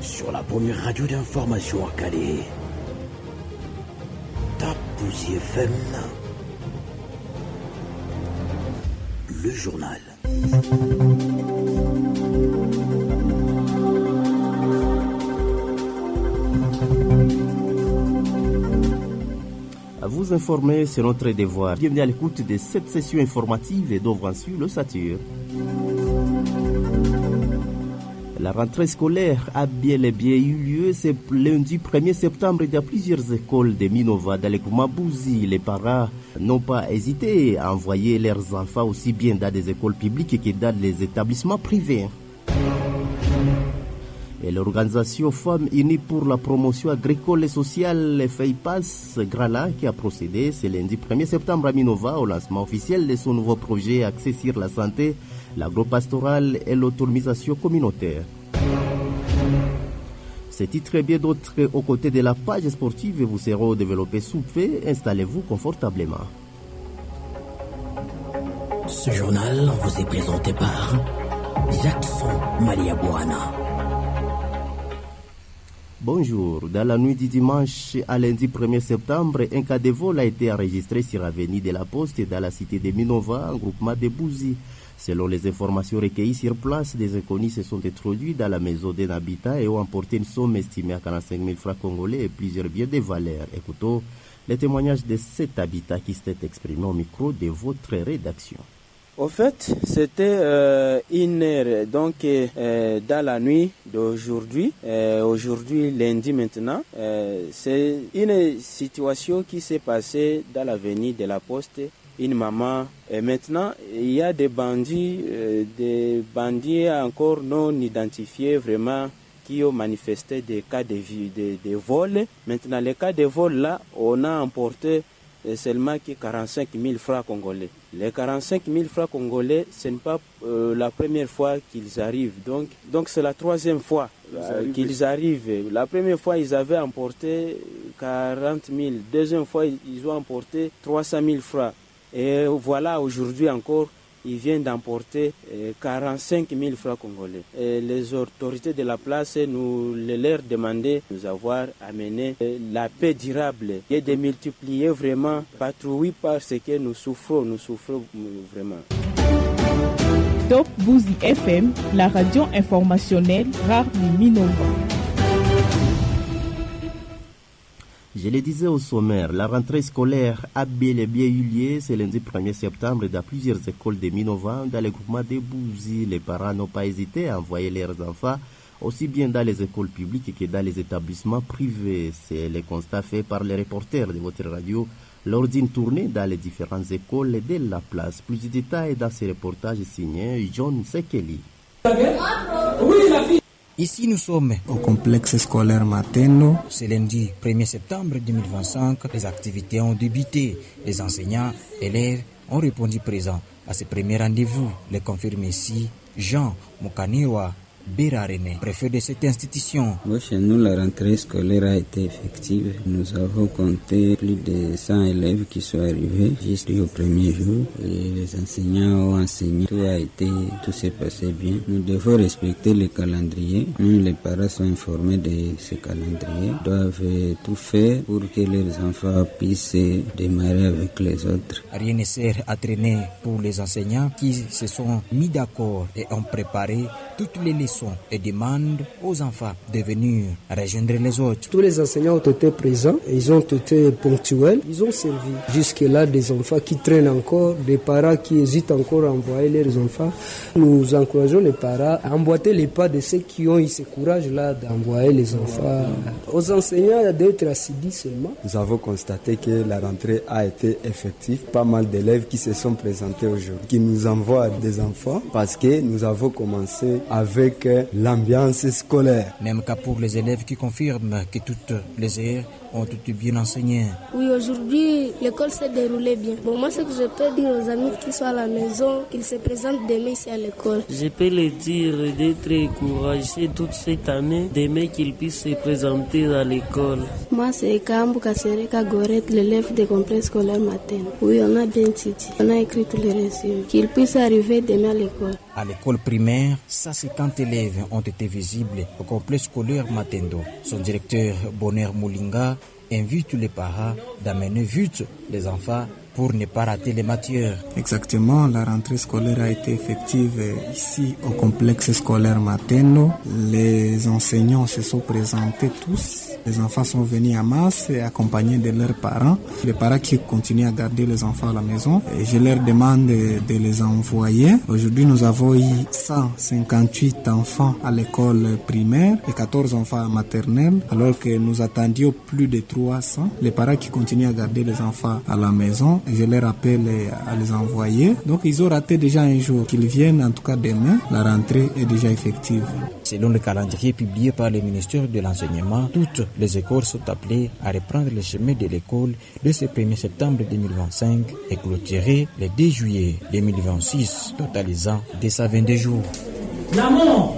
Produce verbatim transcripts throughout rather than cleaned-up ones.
sur la première radio d'information à Calais. Tapouzi F M, le journal. À vous informer, c'est notre devoir. Bienvenue à l'écoute de cette session informative et d'ouvre ensuite le Sature. La rentrée scolaire a bien et bien eu lieu ce lundi premier septembre dans plusieurs écoles de Minova dans le Koumabouzi. Les parents n'ont pas hésité à envoyer leurs enfants aussi bien dans des écoles publiques que dans les établissements privés. Et l'organisation Femmes Unies pour la promotion agricole et sociale FEIPAS Grala qui a procédé ce lundi premier septembre à Minova au lancement officiel de son nouveau projet axé sur la santé, l'agropastorale et l'autonomisation communautaire. Ces titres et bien d'autres aux côtés de la page sportive vous seront développés sous fait. Installez-vous confortablement. Ce journal vous est présenté par Jackson Maria Buana. Bonjour. Dans la nuit du dimanche à lundi premier septembre, un cas de vol a été enregistré sur l'avenue de la Poste dans la cité de Minova, en groupement de Bouzi. Selon les informations recueillies sur place, des inconnus se sont introduits dans la maison d'un habitat et ont emporté une somme estimée à quarante-cinq mille francs congolais et plusieurs biens de valeur. Écoutons les témoignages de cet habitat qui s'est exprimé au micro de votre rédaction. Au fait, c'était euh, une heure, donc euh, dans la nuit d'aujourd'hui, euh, aujourd'hui lundi maintenant, euh, c'est une situation qui s'est passée dans l'avenue de la Poste. Une maman, et maintenant il y a des bandits, euh, des bandits encore non identifiés vraiment qui ont manifesté des cas de, de, de vol. Maintenant les cas de vol là, on a emporté seulement que quarante-cinq mille francs congolais. Les quarante-cinq mille francs congolais, ce n'est pas euh, la première fois qu'ils arrivent. Donc, donc c'est la troisième fois euh, qu'ils arrivent. La première fois, ils avaient emporté quarante mille. Deuxième fois, ils ont emporté trois cent mille francs. Et voilà, aujourd'hui encore, ils viennent d'emporter euh, quarante-cinq mille francs congolais. Et les autorités de la place nous leur demandaient de nous avoir amené euh, la paix durable et de multiplier vraiment patrouille parce que nous souffrons, nous souffrons vraiment. Top Bouzi F M, la radio informationnelle rare du Minova. Je le disais au sommaire, la rentrée scolaire a bel et bien eu lieu ce lundi premier septembre dans plusieurs écoles de Minova dans le groupement de Bouzi. Les parents n'ont pas hésité à envoyer leurs enfants aussi bien dans les écoles publiques que dans les établissements privés. C'est le constat fait par les reporters de votre radio lors d'une tournée dans les différentes écoles de la place. Plus de détails dans ce reportage signé John Sekeli. Ici, nous sommes au complexe scolaire Mateno. Ce lundi premier septembre deux mille vingt-cinq, les activités ont débuté. Les enseignants et élèves ont répondu présents à ce premier rendez-vous. Le confirme ici Jean Moukanirwa Bérarene, préfet de cette institution. Bon, chez nous, la rentrée scolaire a été effective. Nous avons compté plus de cent élèves qui sont arrivés juste au premier jour. Et les enseignants ont enseigné. Tout a été, tout s'est passé bien. Nous devons respecter le calendrier. Même les parents sont informés de ce calendrier. Ils doivent tout faire pour que leurs enfants puissent démarrer avec les autres. Rien ne sert à traîner pour les enseignants qui se sont mis d'accord et ont préparé toutes les leçons et demandent aux enfants de venir rejoindre les autres. Tous les enseignants ont été présents, ils ont été ponctuels, ils ont servi. Jusque-là, des enfants qui traînent encore, des parents qui hésitent encore à envoyer leurs enfants. Nous encourageons les parents à emboîter les pas de ceux qui ont eu ce courage-là d'envoyer les enfants. Aux enseignants d'être assidus seulement. Nous avons constaté que la rentrée a été effective. Pas mal d'élèves qui se sont présentés aujourd'hui, qui nous envoient des enfants parce que nous avons commencé avec l'ambiance scolaire. Même cas pour les élèves qui confirment que toutes les heures ont été bien enseignées. Oui, aujourd'hui, l'école s'est déroulée bien. Bon, moi, ce que je peux dire aux amis qui sont à la maison, qu'ils se présentent demain ici à l'école. Je peux les dire d'être encouragés toute cette année, demain qu'ils puissent se présenter à l'école. Moi, c'est Kambu Kasereka Goret, l'élève des complexes scolaires matin. Oui, on a bien étudié. On a écrit tous les résumés. Qu'ils puissent arriver demain à l'école. À l'école primaire, cent cinquante élèves ont été visibles au complexe scolaire Matendo. Son directeur, Bonheur Moulinga, invite les parents d'amener vite les enfants pour ne pas rater les matières. Exactement, la rentrée scolaire a été effective ici au complexe scolaire Matendo. Les enseignants se sont présentés tous. Les enfants sont venus en masse et accompagnés de leurs parents. Les parents qui continuent à garder les enfants à la maison, et je leur demande de, de les envoyer. Aujourd'hui, nous avons eu cent cinquante-huit enfants à l'école primaire et quatorze enfants à maternelle, alors que nous attendions plus de trois cents. Les parents qui continuent à garder les enfants à la maison, je leur appelle à les envoyer. Donc, ils ont raté déjà un jour. Qu'ils viennent, en tout cas demain, la rentrée est déjà effective. Selon le calendrier publié par le ministère de l'Enseignement, toutes les écoles sont appelées à reprendre le chemin de l'école le premier septembre deux mille vingt-cinq et clôturer le deux juillet deux mille vingt-six, totalisant deux cent vingt-deux jours. L'amour,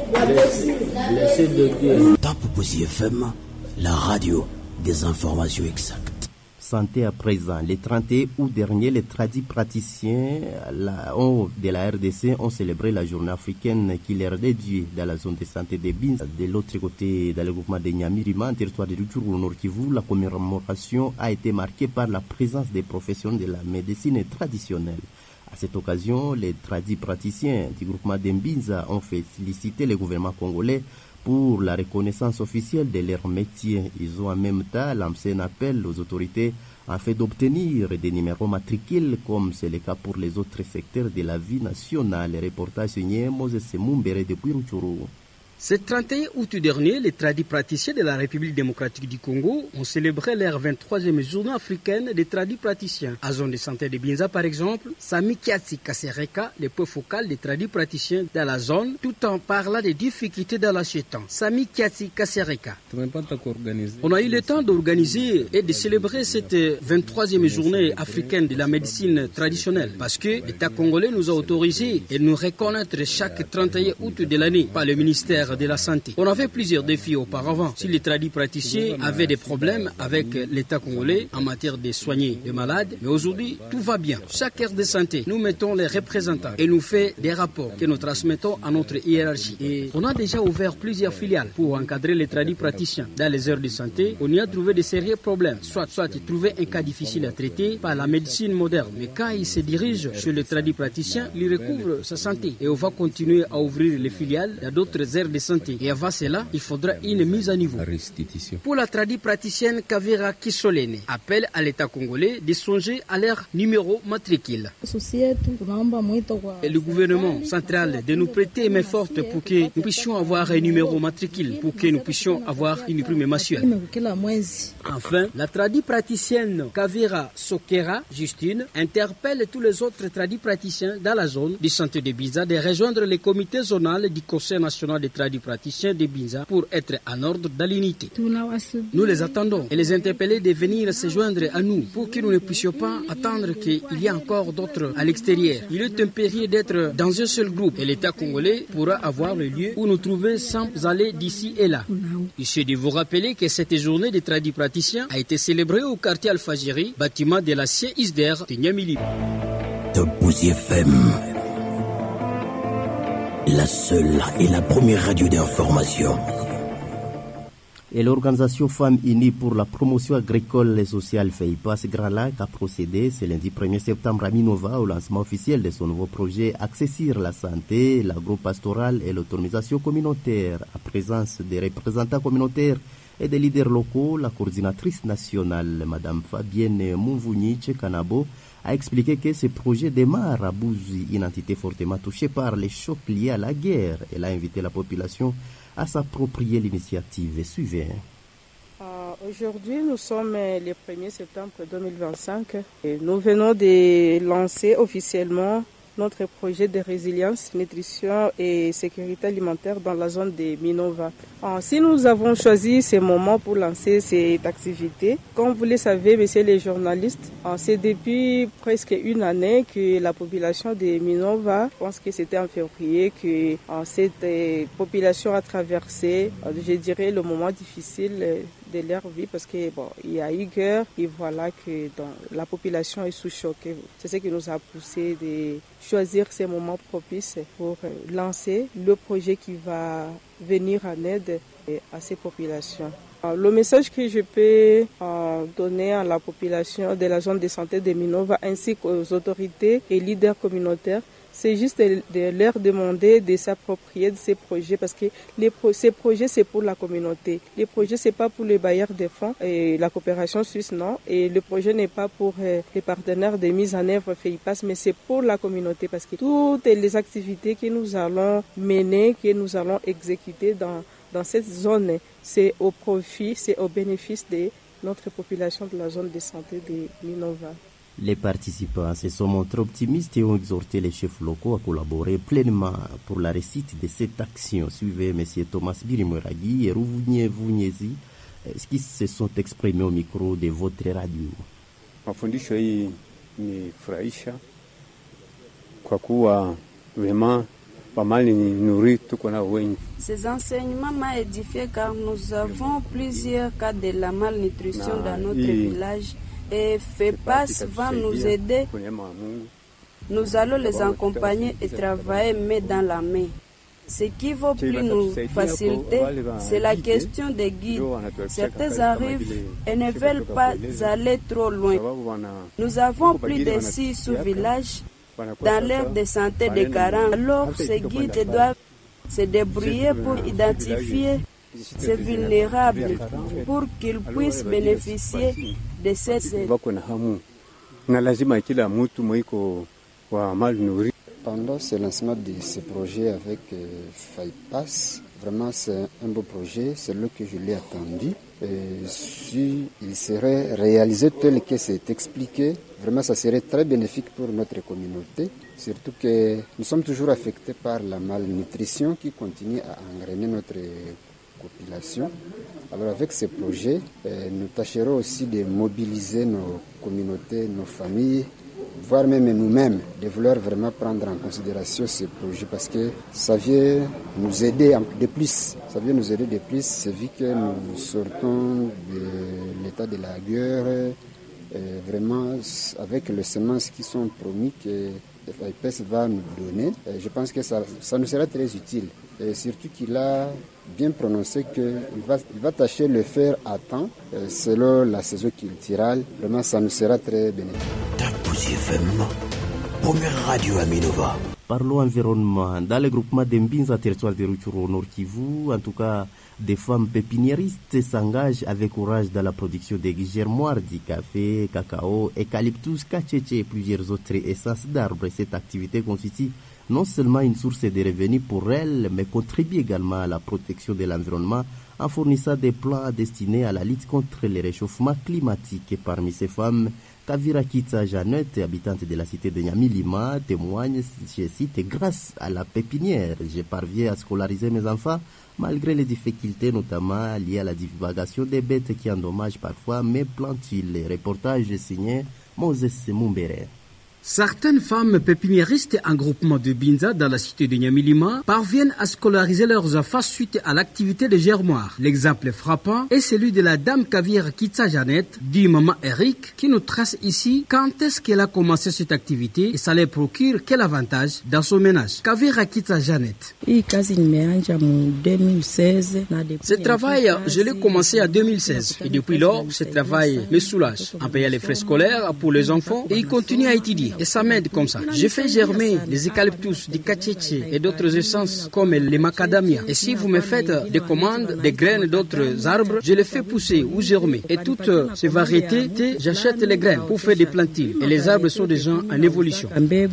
Top Bouzy F M, la radio des informations exactes. Santé à présent. Le trente et un août dernier, les tradis praticiens la, ont, de la R D C ont célébré la journée africaine qui leur dédiée dans la zone de santé de Binza. De l'autre côté, dans le groupement de Nyamirima, en territoire de Rutshuru au Nord Kivu, la commémoration a été marquée par la présence des professionnels de la médecine traditionnelle. À cette occasion, les tradis praticiens du groupement de Binza ont félicité le gouvernement congolais pour la reconnaissance officielle de leur métier. Ils ont en même temps lancé un appel aux autorités afin d'obtenir des numéros matricules, comme c'est le cas pour les autres secteurs de la vie nationale. Le reportage signé Moses Mumbere depuis Rutshuru. Ce trente et un août dernier, les tradis praticiens de la République démocratique du Congo ont célébré leur vingt-troisième journée africaine des tradis praticiens. À zone de santé de Binza, par exemple, Sami Kiatsi Kasereka, le point focal des tradis praticiens dans la zone, tout en parlant des difficultés dans l'achetant. Sami Kiatsi Kasereka. On a eu le temps d'organiser et de célébrer cette vingt-troisième journée africaine de la médecine traditionnelle parce que l'État congolais nous a autorisé et nous reconnaître chaque trente et un août de l'année par le ministère de la Santé. On avait plusieurs défis auparavant. Si les tradis praticiens avaient des problèmes avec l'État congolais en matière de soigner les malades, mais aujourd'hui, tout va bien. Chaque aire de santé, nous mettons les représentants et nous fait des rapports que nous transmettons à notre hiérarchie. Et on a déjà ouvert plusieurs filiales pour encadrer les tradis praticiens. Dans les heures de santé, on y a trouvé de sérieux problèmes. Soit, soit trouver un cas difficile à traiter par la médecine moderne. Mais quand il se dirige chez le tradis praticien, il recouvre sa santé. Et on va continuer à ouvrir les filiales dans d'autres aires de santé. Et avant cela, il faudra une mise à niveau. Restitution. Pour la tradie praticienne Kavira Kisolene, appelle à l'État congolais de songer à leur numéro matricule. Et le gouvernement central de nous prêter main forte pour que nous puissions avoir un numéro matricule, pour que nous puissions avoir une prime mensuelle. Enfin, la tradie praticienne Kavira Sokera Justine interpelle tous les autres tradis praticiens dans la zone de santé de Binza de rejoindre les comités zonal du Conseil national des tradis praticiens de Binza pour être en ordre dans l'unité. Nous les attendons et les interpeller de venir se joindre à nous pour que nous ne puissions pas attendre qu'il y ait encore d'autres à l'extérieur. Il est impérieux d'être dans un seul groupe et l'État congolais pourra avoir le lieu où nous trouver sans aller d'ici et là. Il suffit de vous rappeler que cette journée des tradis praticiens a été célébrée au quartier Alfajiri, bâtiment de l'ancien I S D E R de Nyamili. Top Bouzy F M, la seule et la première radio d'information. Et l'organisation Femmes Unies pour la promotion agricole et sociale FEIPAS Grand Lac a procédé ce lundi premier septembre à Minova au lancement officiel de son nouveau projet axé sur la santé, l'agro-pastoral et l'autonomisation communautaire. À présence des représentants communautaires et des leaders locaux, la coordinatrice nationale, Mme Fabienne Mumvuniche Kanabo, a expliqué que ce projet démarre à Bouzi, une entité fortement touchée par les chocs liés à la guerre. Elle a invité la population à s'approprier l'initiative. Suivez. Euh, aujourd'hui, nous sommes le premier septembre deux mille vingt-cinq et nous venons de lancer officiellement notre projet de résilience, nutrition et sécurité alimentaire dans la zone de Minova. Alors, si nous avons choisi ce moment pour lancer cette activité, comme vous le savez, messieurs les journalistes, c'est depuis presque une année que la population de Minova, je pense que c'était en février, que cette population a traversé, je dirais, le moment difficile de leur vie parce que bon, il y a eu guerre et voilà que donc, la population est sous choc. C'est ce qui nous a poussé de choisir ces moments propices pour lancer le projet qui va venir en aide à ces populations. Le message que je peux donner à la population de la zone de santé de Minova ainsi qu'aux autorités et leaders communautaires, c'est juste de, de leur demander de s'approprier de ces projets parce que les pro, ces projets c'est pour la communauté. Les projets c'est pas pour les bailleurs de fonds et la coopération suisse non. Et le projet n'est pas pour euh, les partenaires de mise en œuvre FEIPAS, mais c'est pour la communauté parce que toutes les activités que nous allons mener, que nous allons exécuter dans dans cette zone, c'est au profit, c'est au bénéfice de notre population de la zone de santé de Minova. Les participants se sont montrés optimistes et ont exhorté les chefs locaux à collaborer pleinement pour la réussite de cette action. Suivez M. Thomas Birimoraghi et Rouvounier Vouniezi, qui se sont exprimés au micro de votre radio. Mafundisho hii ni furahisha kwa kuwa vraiment. Ces enseignements m'ont édifié car nous avons plusieurs cas de la malnutrition dans notre village et FEIPAS va nous aider. Nous allons les accompagner et travailler main dans la main. Ce qui va plus nous faciliter, c'est la question des guides. Certains arrivent et ne veulent pas aller trop loin. Nous avons plus de six sous-villages dans l'aire de santé de Karan. Alors, ces guides doivent se débrouiller pour identifier ces vulnérables pour qu'ils puissent bénéficier de cette aide. Pendant ce lancement de ce projet avec euh, FEIPAS, vraiment c'est un beau projet, c'est là que je l'ai attendu. Et si il serait réalisé tel que c'est expliqué, vraiment ça serait très bénéfique pour notre communauté, surtout que nous sommes toujours affectés par la malnutrition qui continue à engrainer notre population. Alors avec ce projet, euh, nous tâcherons aussi de mobiliser nos communautés, nos familles, voire même nous-mêmes, de vouloir vraiment prendre en considération ce projet parce que ça vient nous aider de plus. Ça vient nous aider de plus, c'est vu que nous sortons de l'état de la guerre, et vraiment avec les semences qui sont promis que FEIPAS va nous donner. Et je pense que ça, ça nous sera très utile. Et surtout qu'il a bien prononcé qu'il va, il va tâcher de le faire à temps, selon la saison culturelle. Vraiment, ça nous sera très bénéfique. F M, première radio à Minova. Parlons environnement. Dans le groupement d'Mbinza, territoire de Rutshuru au Nord Kivu, en tout cas, des femmes pépiniéristes s'engagent avec courage dans la production des germoirs du café, cacao, eucalyptus, cacheche et plusieurs autres essences d'arbres. Cette activité constitue non seulement une source de revenus pour elles, mais contribue également à la protection de l'environnement en fournissant des plans destinés à la lutte contre le réchauffement climatique. Et parmi ces femmes, Kavira Kitsa Jeannette, habitante de la cité de Nyamilima, témoigne, je cite, grâce à la pépinière, je parviens à scolariser mes enfants malgré les difficultés notamment liées à la divagation des bêtes qui endommagent parfois mes plantules. Reportage signé Moses Mumbere. Certaines femmes pépiniéristes en groupement de Binza dans la cité de Nyamilima parviennent à scolariser leurs enfants suite à l'activité de germoire. L'exemple frappant est celui de la dame Kavira Kitsa Jeannette, dit maman Eric, qui nous trace ici quand est-ce qu'elle a commencé cette activité et ça lui procure quel avantage dans son ménage. Kavira Kitsa Jeannette. Ce travail, je l'ai commencé en deux mille seize et depuis lors, ce travail me soulage en payant les frais scolaires pour les enfants et il continue à étudier. Et ça m'aide comme ça. Je fais germer des eucalyptus, des cacheche et d'autres essences comme les macadamia. Et si vous me faites des commandes, des graines d'autres arbres, je les fais pousser ou germer. Et toutes ces variétés, j'achète les graines pour faire des plantules. Et les arbres sont déjà en évolution.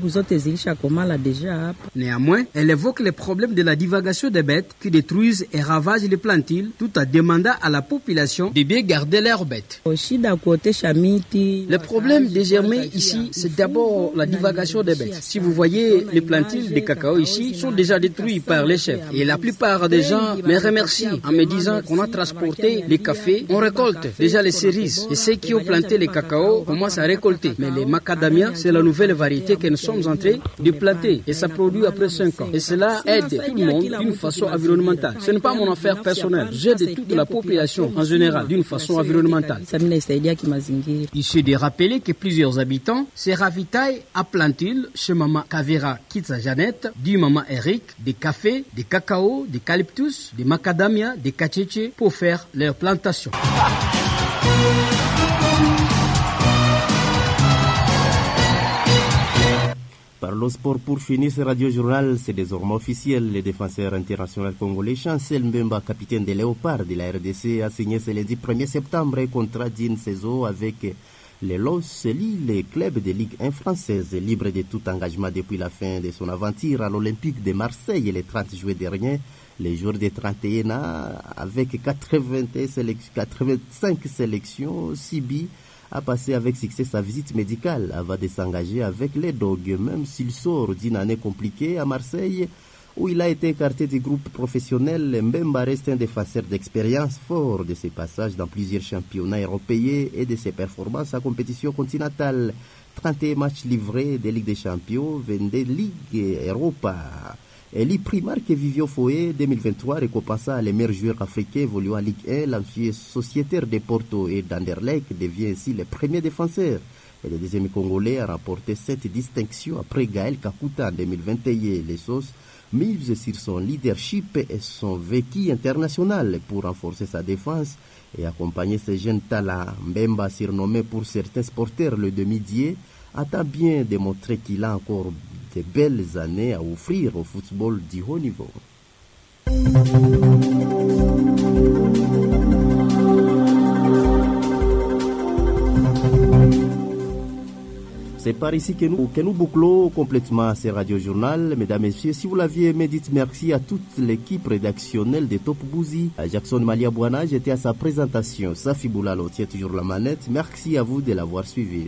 Néanmoins, elle évoque les problèmes de la divagation des bêtes qui détruisent et ravagent les plantules tout en demandant à la population de bien garder leurs bêtes. Le problème de germer ici, c'est d'abord encore la divagation des bêtes. Si vous voyez les plantules de cacao ici sont déjà détruits par les chefs. Et la plupart des gens me remercient en me disant qu'on a transporté les cafés. On récolte déjà les cerises. Et ceux qui ont planté les cacao commencent à récolter. Mais les macadamias, c'est la nouvelle variété que nous sommes en train de planter. Et ça produit après cinq ans. Et cela aide tout le monde d'une façon environnementale. Ce n'est pas mon affaire personnelle. J'aide toute la population en général d'une façon environnementale. Il suffit de rappeler que plusieurs habitants se ravitaillent à Plantule chez Maman Kavera Kitsa Jeannette, du Maman Eric, des cafés, des cacao, des calyptus, des macadamia, des cacheche pour faire leur plantation. Par le sport, pour finir ce radio-journal, c'est désormais officiel. Le défenseur international congolais Chancel Mbemba, capitaine des Léopards de la R D C, a signé ce lundi premier septembre un contrat d'une saison avec les Los Lille, le club de Ligue un française, libre de tout engagement depuis la fin de son aventure à l'Olympique de Marseille le trente juillet dernier. Les joueurs de trente et un ans, avec quatre-vingt-cinq sélections, Sibi a passé avec succès sa visite médicale avant de s'engager avec les Dogs, même s'il sort d'une année compliquée à Marseille, où il a été écarté du groupe professionnel. Mbemba reste un défenseur d'expérience fort de ses passages dans plusieurs championnats européens et de ses performances en compétition continentale. trente et un matchs livrés de Ligue des Champions, vingt-deux Ligue Europa. Eli Primar que Vivio Foé deux mille vingt-trois récompensa les meilleurs joueurs africains évoluant en Ligue un. L'ancien sociétaire de Porto et d'Anderlecht devient ainsi le premier défenseur. Et le deuxième Congolais a remporté cette distinction après Gaël Kakuta en deux mille vingt et un. Les Sauces misent sur son leadership et son vécu international pour renforcer sa défense et accompagner ses jeunes talents. Mbemba, surnommé pour certains sporteurs le demi-dieu, a tant bien démontré qu'il a encore de belles années à offrir au football du haut niveau. C'est par ici que nous, que nous bouclons complètement ce radio-journal. Mesdames et messieurs, si vous l'aviez aimé, dites merci à toute l'équipe rédactionnelle de Top Bouzi. À Jackson Malia Bouana, j'étais à sa présentation. Safi Boulalo tient toujours la manette. Merci à vous de l'avoir suivi.